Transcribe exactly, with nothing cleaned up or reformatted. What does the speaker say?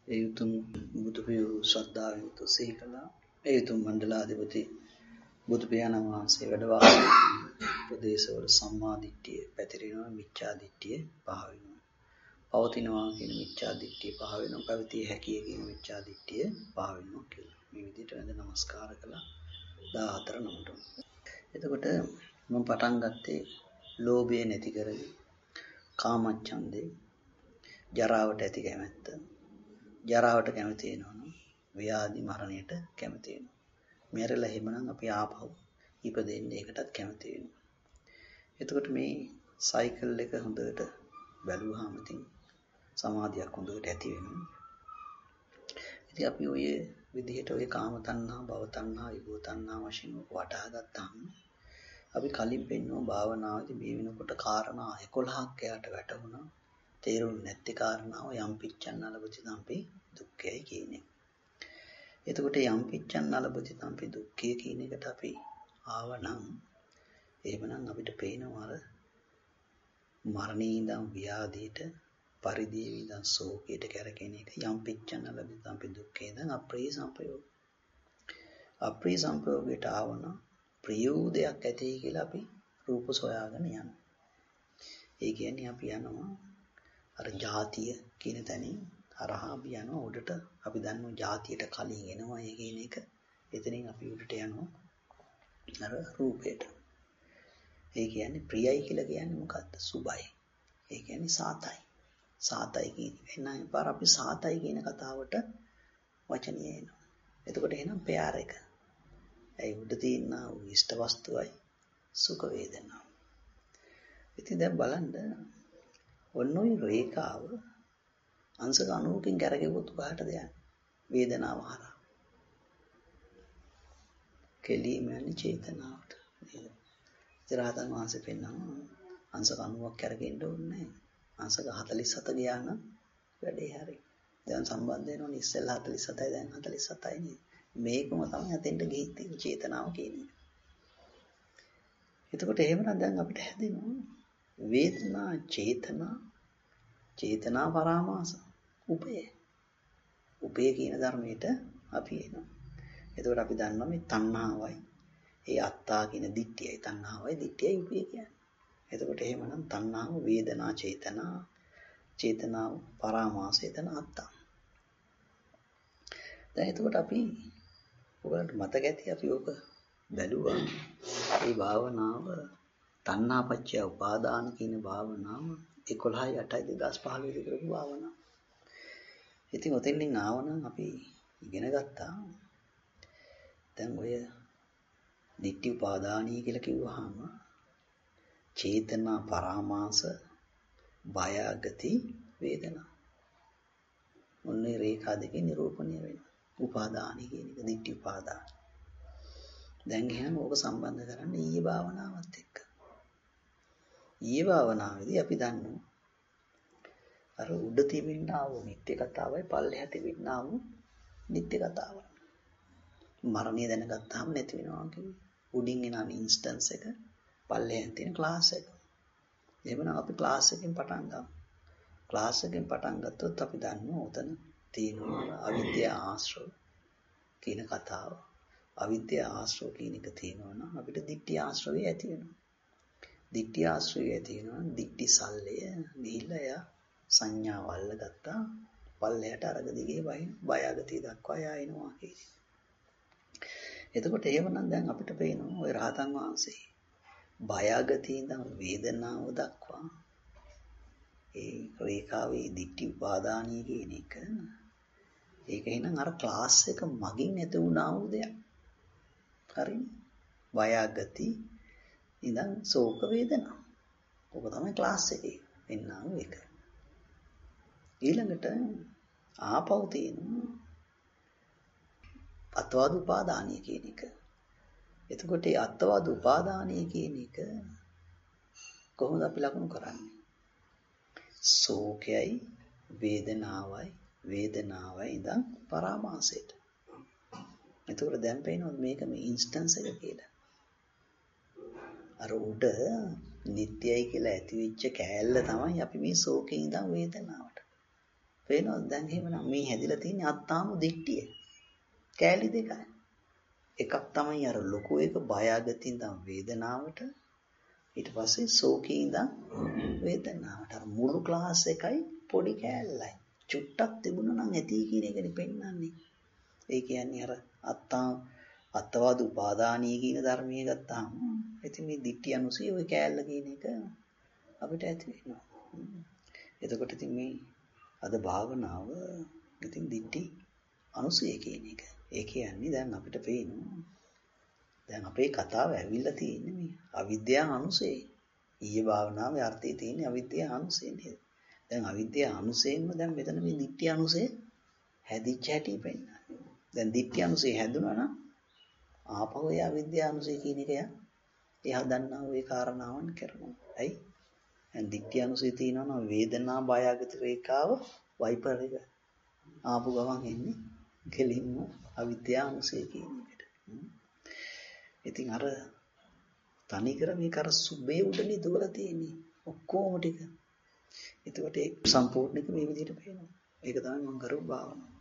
ඒ උතුම් බුදු පියු ශ්‍රද්ධාවෙන් යුතු සිහි කළා. ඒ උතුම් මණ්ඩලාධිපති බුදු පියාණන් වහන්සේ වැඩ වාසය ප්‍රදේශවල සම්මා දිට්ඨිය පැතිරෙනවා, මිච්ඡා දිට්ඨිය පහ වෙනවා. පවතිනවා කියන මිච්ඡා දිට්ඨිය පහ වෙනවා, පැවතිය හැකිය කියන මිච්ඡා දිට්ඨිය පහ වෙනවා කියලා. මේ විදිහට වැඳ නමස්කාර කළා දාහතර නමට. එතකොට මම පටන් ගත්තේ ලෝභය නැති කරගෙන, කාමච්ඡන්දේ, ජරාවට ඇති කැමැත්ත, ජරාවට කැමති වෙනවනම් ව්‍යාධි මරණයට කැමති වෙනවා. මෙරළ එහෙමනම් අපි ආපහු ඉපදෙන්න ඒකටත් කැමති වෙනවා. එතකොට මේ සයිකල් එක හොඳට බැලුවාම ඉතින් සමාධියක් හොඳට ඇති වෙනවා. ඉතින් අපි ඔය විදිහට ඔය කාම තණ්හා, භව තණ්හා, විභව තණ්හා වශයෙන් වටහා ගත්තාම අපි කලින් පෙන්වන භාවනාවේදී මේ වෙනකොට කාරණා එකොළහක් එයාට වැටුණා. තේරුම් නැති කාරණාව යම් පිච්ඡන්න ලැබති තම්පි දුක්ඛයයි කියන්නේ. එතකොට යම් පිච්ඡන්න ලැබති තම්පි දුක්ඛය කියන එකට අපි ආවනම් එහෙමනම් අපිට පේනවා අර මරණේ ඉඳන් ව්‍යාධියට, පරිදේවි ඉඳන් ශෝකයට කැරකෙන එක යම් පිච්ඡන්න ලැබති තම්පි දුක්ඛය දැන් අප්‍රිය සංපයෝග. අප්‍රිය සංපයෝගයට ආවනම් ප්‍රිය වූ දෙයක් ඇතේ කියලා අපි රූප සොයාගෙන යනවා. ඒ කියන්නේ අපි යනවා අර ජාතිය කියන තැනින් හරහා අපි යනවා උඩට. අපි දන්නවා ජාතියට කලින් එනවා ඒ කියන එක. එතනින් අපි උඩට යනවා අර රූපයට. ඒ කියන්නේ ප්‍රියයි කියලා කියන්නේ මොකද්ද? සුභයි. ඒ කියන්නේ සාතයි. සාතයි කියන්නේ එනයි පාර අපි සාතයි කියන කතාවට වචනිය එනවා. එතකොට එහෙනම් පෙයාර එක. ඒ උඩ තියෙන ඉෂ්ට වස්තුවයි සුඛ වේදනාව. ඉතින් දැන් බලන්න ඔන්න ඔය රේඛාව අංශ අනූකින් කරගෙවුවොත් කොහාටද යන්නේ? වේදනාව හරහා. කෙලීම යන්නේ චේතනාවට. ඉතින් වහන්සේ පෙන්නනවා අංශ අනූවක් කරගෙන්න ඕනේ නැහැ. අංශ හතළිස් හත ගියා නම් වැඩේ හරි. දැන් සම්බන්ධ වෙනවනේ ඉස්සෙල්ලා හතළිස් හතයි දැන් හතළිස් හතයි නේ. මේකම තමයි අතෙන්ට ගිහින් තියෙන චේතනාව කියන්නේ. එතකොට එහෙමනම් දැන් අපිට හැදෙනවා වේදනා, චේතනා, චේතනා පරාමාස, උපය. උපය කියන ධර්මයට අපි එනවා. එතකොට අපි දන්නවා මේ තණ්හාවයි, ඒ අත්තා කියන දිට්ඨියයි, තණ්හාවයි දිට්ඨියයි උපය කියන්නේ. එතකොට එහෙමනම් තණ්හාව, වේදනා, චේතනා, චේතනාව පරාමාස, එතන අත්තා. දැන් එතකොට අපි ඔයගලන්ට මතක ඇති අපි ඔක බැලුවා. මේ භාවනාව තණ්හාපච්චය උපාදාන කියන භාවනාව එකොළහයි අටයි දෙදාස් පහළොව දී කරපු භාවනාව. ඉතින් ඔතෙන්ින් ආවනම් අපි ඉගෙන ගත්තා. දැන් ඔය ditthi උපාදානීය කියලා කිව්වහම චේතනා පරාමාස, බය ගති, වේදනා. ඔන්නේ රේඛා දෙකේ නිරූපණය වෙනවා. උපාදානීය කියන එක ditthi උපාදාන. දැන් එහෙනම් ඕක සම්බන්ධ කරන්න ඊයේ භාවනාවත් එක්ක. ඊයේ භාවනාවේදී අපි දන්නවා අර උඩ තිබෙනා වූ නිත්‍ය කතාවයි පල්ලෙහා තිබෙනා වූ නිත්‍ය කතාවයි. මරණය දැනගත්තාම නැති වෙනවා කියන්නේ. උඩින් එන ඉන්ස්ටන්ස් එක පල්ලෙහෙන් තියෙන ක්ලාස් එක. එහෙමනම් අපි ක්ලාස් එකෙන් පටන් ගමු. ක්ලාස් එකෙන් පටන් ගත්තොත් අපි දන්නවා උතන තියෙනවා අවිද්‍යා ආශ්‍රව කියන කතාව. අවිද්‍යා ආශ්‍රව කියන එක තියෙනවා නම් අපිට ditthi ආශ්‍රවය ඇති වෙනවා. ditthi ආශ්‍රවය ඇති වෙනවා නම් ditthi සල්ලය ගිහිල්ලා යා සංඥාව අල්ලගත්තා. පල්ලයට අරග දිගේ වයින් බයගතිය දක්වා යා එනවා කියන්නේ. එතකොට එහෙමනම් දැන් අපිට පේනවා ওই රහතන් වහන්සේ බයගතිය ඉඳන් වේදනාව දක්වා ඒ රේඛාවේ ditthi උපාදානීය කියන එක ඒක එහෙනම් අර ක්ලාස් එක මගින් ඇති වුණා වූ දෙයක්. හරිනේ. බයගති ඉඳන් ශෝක වේදනා. ඔක තමයි ක්ලාස් එකේ එන්නා වූ එක. ඊළඟට ආපහු තියෙනවා අත්වාද උපාදානීය කියන එක. එතකොට මේ අත්වාද උපාදානීය කියන එක කොහොමද අපි ලකුණු කරන්නේ? ශෝකයයි වේදනාවයි වේදනාවයි ඉඳන් පරාමාසයට. එතකොට දැන් පේනවා මේක මේ ඉන්ස්ටන්ස් එක කියලා. අර උඩ නිට්ටයයි කියලා ඇති වෙච්ච කෑල්ල තමයි අපි මේ ශෝකේ ඉඳන් වේදනාවට. පේනවද දැන් එහෙමනම් මේ හැදිලා තියෙන අත්තාමු දිට්ඨිය. කෑලි දෙකයි. එකක් තමයි අර ලොකු එක බයගතින් ඉඳන් වේදනාවට ඊට පස්සේ සෝකී ඉඳන් වේදනාවට අර මුළු ක්ලාස් එකයි පොඩි කෑල්ලයි. චුට්ටක් තිබුණා නම් ඇති කියන එකනේ පෙන්වන්නේ. ඒ කියන්නේ අර අත්තා අත්වාද උපාදානීය කියන ධර්මයේ ගත්තාම ඉතින් මේ දිට්ඨි අනුසය ඔය කෑල්ල කියන එක අපිට ඇති වෙනවා. එතකොට ඉතින් මේ අද භාවනාව ඉතින් දිට්ඨි අනුසය කියන එක. ඒ කියන්නේ දැන් අපිට පේනවා දැන් අපේ කතාව ඇවිල්ලා තියෙන්නේ මේ අවිද්‍යාව අනුසය. ඊයේ භාවනාවේ අර්ථය තියෙන්නේ අවිද්‍යාව අනුසය නේද? දැන් අවිද්‍යාව අනුසයෙන්ම දැන් මෙතන මේ දිට්ඨි අනුසය හැදිච්ච හැටි පෙන්නනවා. දැන් දිට්ඨි අනුසය හැදුනා නම් ආපහු ඒ අවිද්‍යාව අනුසය කියන එක එයා දන්නා ওই කාරණාවන් කරනවා. ඇයි? දැන් දිට්ඨි අනුසය තියෙනවා නම් වේදනා බයගත රේඛාව වයිපර් එක ආපු ගමන් එන්නේ කෙලින්ම අවිද්‍යාව අනුසය කියන එකට. ඉතින් අර තනිකර මේක අර සුබේ උඩනේ දුවලා තියෙන්නේ. ඔක්කොම ටික. එතකොට ඒ සම්පූර්ණ එක මේ විදිහට පේනවා. ඒක තමයි මම කරු භාවනාව.